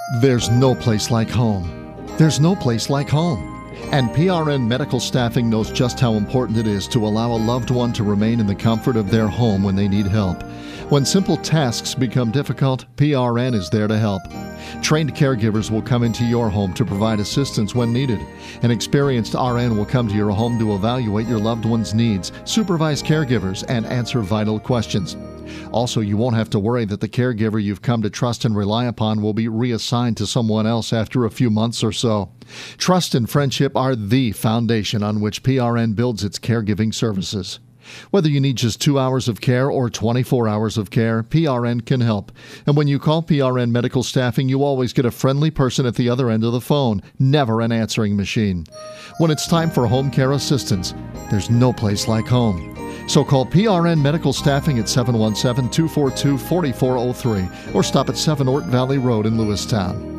There's no place like home. There's no place like home. And PRN Medical Staffing knows just how important it is to allow a loved one to remain in the comfort of their home when they need help. When simple tasks become difficult, PRN is there to help. Trained caregivers will come into your home to provide assistance when needed. An experienced RN will come to your home to evaluate your loved one's needs, supervise caregivers, and answer vital questions. Also, you won't have to worry that the caregiver you've come to trust and rely upon will be reassigned to someone else after a few months or so. Trust and friendship are the foundation on which PRN builds its caregiving services. Whether you need just 2 hours of care or 24 hours of care, PRN can help. And when you call PRN Medical Staffing, you always get a friendly person at the other end of the phone, never an answering machine. When it's time for home care assistance, there's no place like home. So call PRN Medical Staffing at 717-242-4403 or stop at 7 Ort Valley Road in Lewistown.